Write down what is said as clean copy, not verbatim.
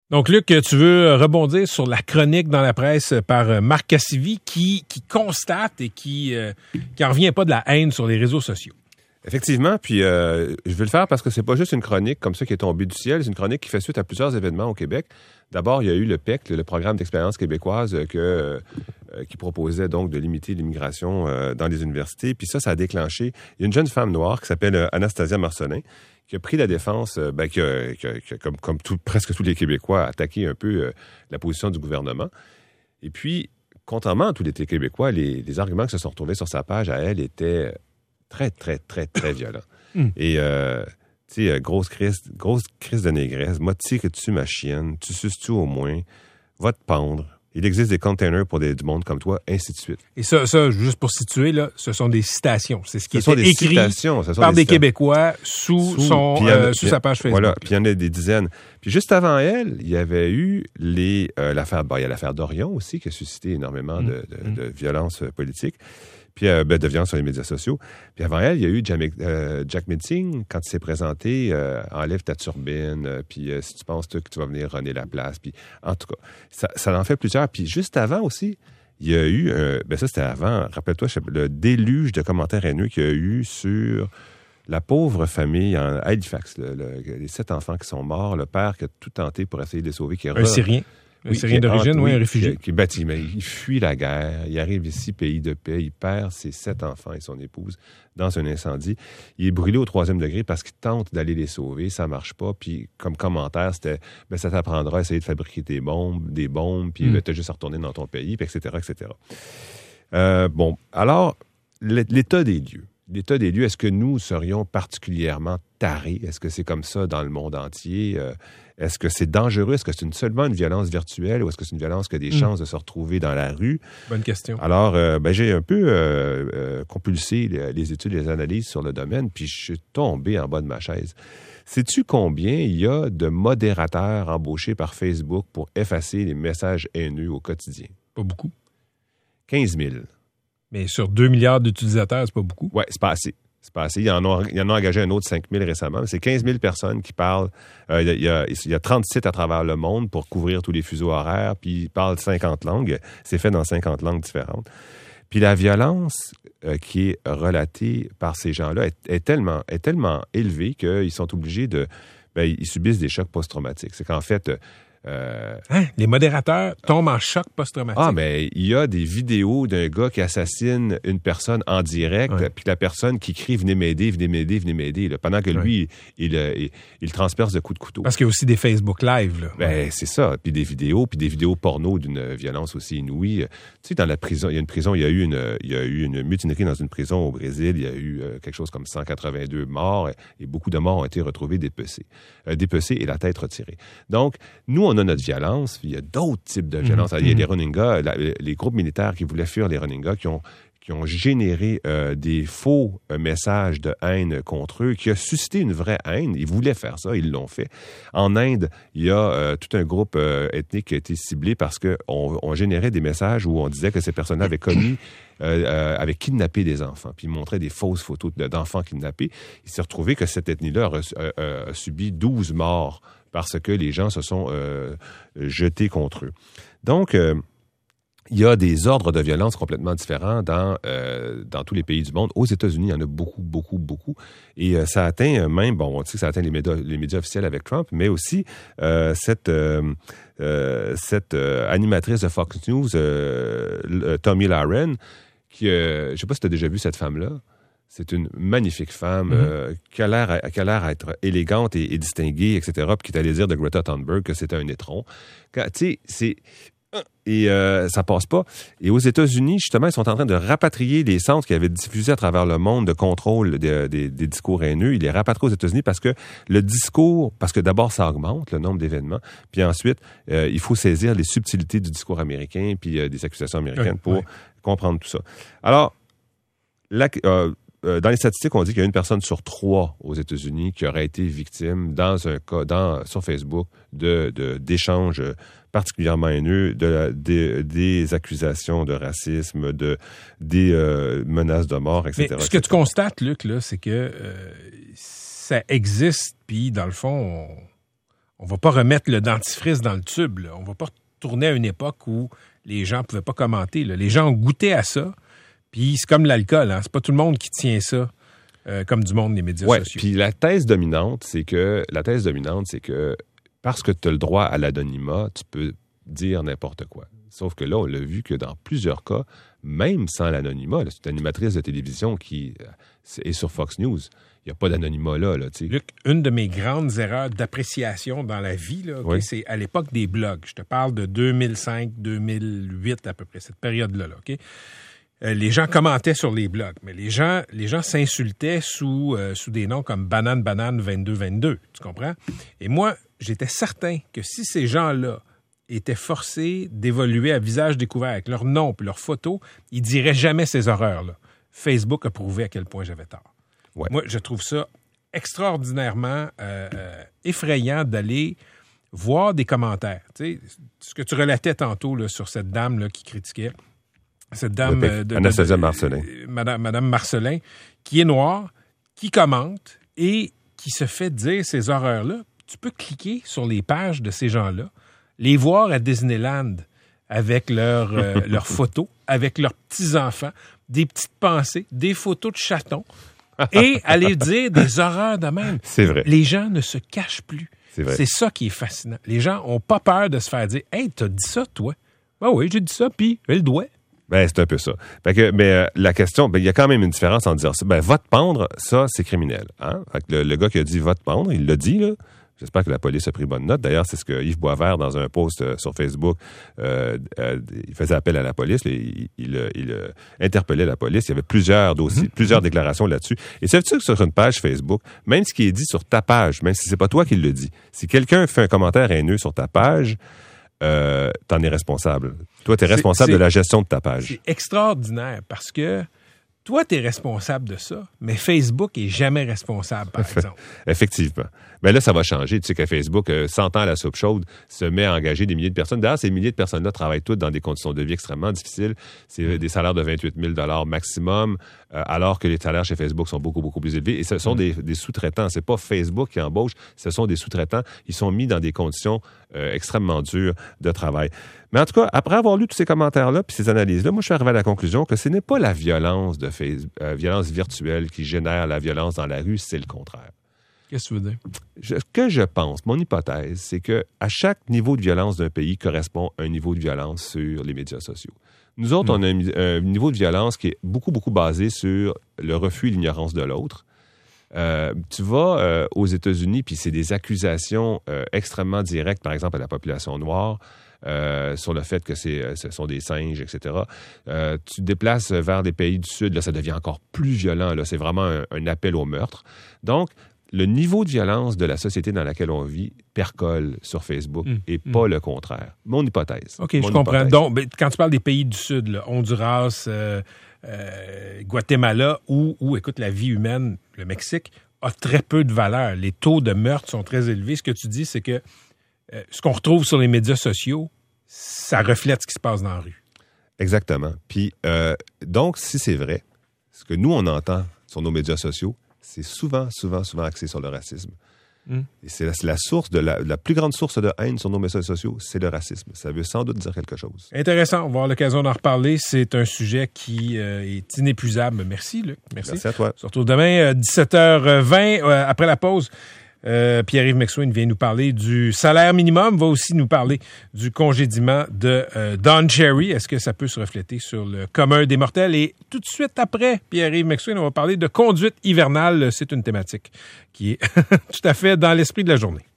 Donc, Luc, tu veux rebondir sur la chronique dans la presse par Marc Cassivi qui constate et qui en revient pas de la haine sur les réseaux sociaux. Effectivement, puis je veux le faire parce que c'est pas juste une chronique comme ça qui est tombée du ciel, c'est une chronique qui fait suite à plusieurs événements au Québec. D'abord, il y a eu le PEC, le programme d'expérience québécoise qui proposait donc de limiter l'immigration dans les universités. Puis ça a déclenché. Il y a une jeune femme noire qui s'appelle Anastasia Marcelin qui a pris la défense, qui a comme presque tous les Québécois, attaqué un peu la position du gouvernement. Et puis, contrairement à tous les Québécois, les arguments qui se sont retrouvés sur sa page à elle étaient très, très, très, très violent. Et, tu sais, grosse crise de négresse. Moi, tire dessus ma chienne. Tu suces-tu au moins? Va te pendre. Il existe des containers pour du monde comme toi, ainsi de suite. Et ça, juste pour situer, là, ce sont des citations. C'est ce qui était écrit par des Québécois sous sa page Facebook. Voilà, puis il y en a des dizaines. Puis juste avant elle, il y avait eu l'affaire, il y a l'affaire Dorion aussi, qui a suscité énormément de violence politique. Puis de violence sur les médias sociaux. Puis avant elle, il y a eu Jack Meeting, quand il s'est présenté, enlève ta turbine, puis si tu penses que tu vas venir runner la place. Puis en tout cas, ça en fait plusieurs. Puis juste avant aussi, il y a eu, ça c'était avant, rappelle-toi, le déluge de commentaires haineux qu'il y a eu sur la pauvre famille en Halifax, les 7 enfants qui sont morts, le père qui a tout tenté pour essayer de les sauver. Un Syrien. Un Syrien d'origine, un réfugié. Qui est bâti, mais il fuit la guerre, il arrive ici, pays de paix, il perd ses 7 enfants et son épouse dans un incendie. Il est brûlé au 3e degré parce qu'il tente d'aller les sauver, ça marche pas. Puis comme commentaire, c'était, ça t'apprendra à essayer de fabriquer des bombes, puis t'as juste à retourner dans ton pays, puis etc., etc. Alors, l'état des lieux. L'état des lieux, est-ce que nous serions particulièrement tarés? Est-ce que c'est comme ça dans le monde entier? Est-ce que c'est dangereux? Est-ce que c'est seulement une violence virtuelle ou est-ce que c'est une violence qui a des chances de se retrouver dans la rue? Bonne question. Alors, j'ai un peu compulsé les études et les analyses sur le domaine, puis je suis tombé en bas de ma chaise. Sais-tu combien il y a de modérateurs embauchés par Facebook pour effacer les messages haineux au quotidien? Pas beaucoup. 15 000. Mais sur 2 milliards d'utilisateurs, c'est pas beaucoup. Oui, c'est pas assez. C'est pas assez. Il y en a engagé un autre 5 000 récemment. C'est 15 000 personnes qui parlent. Il y a 30 sites à travers le monde pour couvrir tous les fuseaux horaires, puis ils parlent 50 langues. C'est fait dans 50 langues différentes. Puis la violence qui est relatée par ces gens-là est tellement élevée qu'ils sont obligés ils subissent des chocs post-traumatiques. C'est qu'en fait... Les modérateurs tombent en choc post-traumatique. Ah, mais il y a des vidéos d'un gars qui assassine une personne en direct, puis la personne qui crie « Venez m'aider, venez m'aider, venez m'aider », pendant que lui, il transperce de coups de couteau. Parce qu'il y a aussi des Facebook Live. Là. C'est ça. Puis des vidéos porno d'une violence aussi inouïe. Tu sais, dans la prison, il y a une prison, il y a eu une mutinerie dans une prison au Brésil. Il y a eu quelque chose comme 182 morts et beaucoup de morts ont été retrouvés dépecés et la tête retirée. Donc, nous, on a notre violence, il y a d'autres types de violence. Il y a les Rohingyas, les groupes militaires qui voulaient fuir les Rohingyas, qui ont généré des faux messages de haine contre eux, qui a suscité une vraie haine. Ils voulaient faire ça, ils l'ont fait. En Inde, il y a tout un groupe ethnique qui a été ciblé parce qu'on générait des messages où on disait que ces personnes-là avaient kidnappé des enfants, puis ils montraient des fausses photos d'enfants kidnappés. Il s'est retrouvé que cette ethnie-là a subi 12 morts parce que les gens se sont jetés contre eux. Donc, il y a des ordres de violence complètement différents dans tous les pays du monde. Aux États-Unis, il y en a beaucoup, beaucoup, beaucoup. Et ça atteint même, on sait que ça atteint les médias officiels avec Trump, mais aussi cette animatrice de Fox News, Tomi Lahren, qui, je ne sais pas si tu as déjà vu cette femme-là. C'est une magnifique femme qui a l'air à être élégante et distinguée, etc., puis qui est allée dire de Greta Thunberg que c'était un étron. Tu sais, c'est... Et ça passe pas. Et aux États-Unis, justement, ils sont en train de rapatrier les centres qui avaient diffusé à travers le monde de contrôle des discours haineux. Ils les rapatrient aux États-Unis parce que le discours, parce que d'abord, ça augmente le nombre d'événements, puis ensuite, il faut saisir les subtilités du discours américain puis des accusations américaines pour comprendre tout ça. Alors, dans les statistiques, on dit qu'il y a 1 personne sur 3 aux États-Unis qui aurait été victime dans un cas, sur Facebook, d'échanges particulièrement haineux, des accusations de racisme, des menaces de mort, etc. Mais ce que tu constates, Luc, là, c'est que ça existe, puis dans le fond, on va pas remettre le dentifrice dans le tube. Là. On va pas retourner à une époque où les gens pouvaient pas commenter. Là. Les gens ont goûté à ça. Puis c'est comme l'alcool. Hein. C'est pas tout le monde qui tient ça comme du monde des médias sociaux. Puis la thèse dominante, c'est que parce que tu as le droit à l'anonymat, tu peux dire n'importe quoi. Sauf que là, on l'a vu que dans plusieurs cas, même sans l'anonymat, là, c'est une animatrice de télévision qui est sur Fox News. Il n'y a pas d'anonymat là. Luc, une de mes grandes erreurs d'appréciation dans la vie, là, c'est à l'époque des blogs. Je te parle de 2005-2008 à peu près, cette période-là. OK? Les gens commentaient sur les blogs, mais les gens s'insultaient sous des noms comme Banane 2222, tu comprends? Et moi, j'étais certain que si ces gens-là étaient forcés d'évoluer à visage découvert avec leur nom et leurs photos, ils diraient jamais ces horreurs-là. Facebook a prouvé à quel point j'avais tort. Ouais. Moi, je trouve ça extraordinairement effrayant d'aller voir des commentaires. Tu sais, ce que tu relatais tantôt là, sur cette dame là, qui critiquait, cette dame Anastasia Marcelin. Madame Marcelin, qui est noire, qui commente et qui se fait dire ces horreurs-là. Tu peux cliquer sur les pages de ces gens-là, les voir à Disneyland avec leurs photos, avec leurs petits-enfants, des petites pensées, des photos de chatons, et aller dire des horreurs de même. C'est vrai. Les gens ne se cachent plus. C'est vrai. C'est ça qui est fascinant. Les gens n'ont pas peur de se faire dire « Hey, t'as dit ça, toi? » « Ah oui, j'ai dit ça, puis elle doit. » Ben, c'est un peu ça. Mais la question, il y a quand même une différence en dire ça. Ben, va te pendre, ça, c'est criminel. Hein? Le gars qui a dit va te pendre, il l'a dit, là. J'espère que la police a pris bonne note. D'ailleurs, c'est ce que Yves Boisvert, dans un post sur Facebook, il faisait appel à la police. Il interpellait la police. Il y avait plusieurs dossiers, plusieurs déclarations là-dessus. Et savais-tu que sur une page Facebook, même ce qui est dit sur ta page, même si c'est pas toi qui le dis, si quelqu'un fait un commentaire haineux sur ta page, t'en es responsable. Toi, t'es responsable de la gestion de ta page. C'est extraordinaire parce que toi, t'es responsable de ça, mais Facebook est jamais responsable, par exemple. Effectivement. Mais là, ça va changer. Tu sais qu'à Facebook, sentant la soupe chaude, se met à engager des milliers de personnes. D'ailleurs, ces milliers de personnes-là travaillent toutes dans des conditions de vie extrêmement difficiles. C'est des salaires de 28 000 maximum, alors que les salaires chez Facebook sont beaucoup, beaucoup plus élevés. Et ce sont des sous-traitants. C'est pas Facebook qui embauche, ce sont des sous-traitants. Ils sont mis dans des conditions extrêmement dures de travail. Mais en tout cas, après avoir lu tous ces commentaires-là puis ces analyses-là, moi, je suis arrivé à la conclusion que ce n'est pas la violence de violence virtuelle qui génère la violence dans la rue, c'est le contraire. Qu'est-ce que tu veux dire? Ce que je pense, mon hypothèse, c'est que à chaque niveau de violence d'un pays correspond un niveau de violence sur les médias sociaux. Nous autres, on a un niveau de violence qui est beaucoup, beaucoup basé sur le refus et l'ignorance de l'autre. Tu vas aux États-Unis, puis c'est des accusations extrêmement directes, par exemple, à la population noire, sur le fait que ce sont des singes, etc. Tu te déplaces vers des pays du Sud, là, ça devient encore plus violent. Là, c'est vraiment un appel au meurtre. Donc, le niveau de violence de la société dans laquelle on vit percole sur Facebook et pas le contraire. Mon hypothèse. OK, je comprends. Donc, quand tu parles des pays du Sud, là, Honduras, Guatemala, où, écoute, la vie humaine, le Mexique, a très peu de valeur. Les taux de meurtre sont très élevés. Ce que tu dis, c'est que ce qu'on retrouve sur les médias sociaux, ça reflète ce qui se passe dans la rue. Exactement. Puis, donc, si c'est vrai, ce que nous, on entend sur nos médias sociaux, c'est souvent axé sur le racisme. Et c'est la source la plus grande source de haine sur nos médias sociaux, c'est le racisme. Ça veut sans doute dire quelque chose. Intéressant. On va avoir l'occasion d'en reparler. C'est un sujet qui est inépuisable. Merci, Luc. Merci à toi. On se retrouve demain, 17h20, après la pause. Pierre-Yves McSween vient nous parler du salaire minimum, va aussi nous parler du congédiement de Don Cherry. Est-ce que ça peut se refléter sur le commun des mortels? Et tout de suite après, Pierre-Yves McSween, on va parler de conduite hivernale. C'est une thématique qui est tout à fait dans l'esprit de la journée.